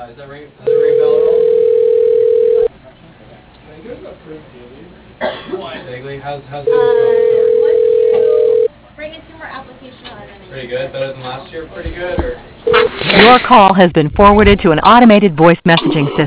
Is that ring? Does that ring a bell at all? Vaguely. How's things going so far? Once you bring in 2 more applications, I'll have them. Pretty good. Better than last year. Pretty good, or? Your call has been forwarded to an automated voice messaging system.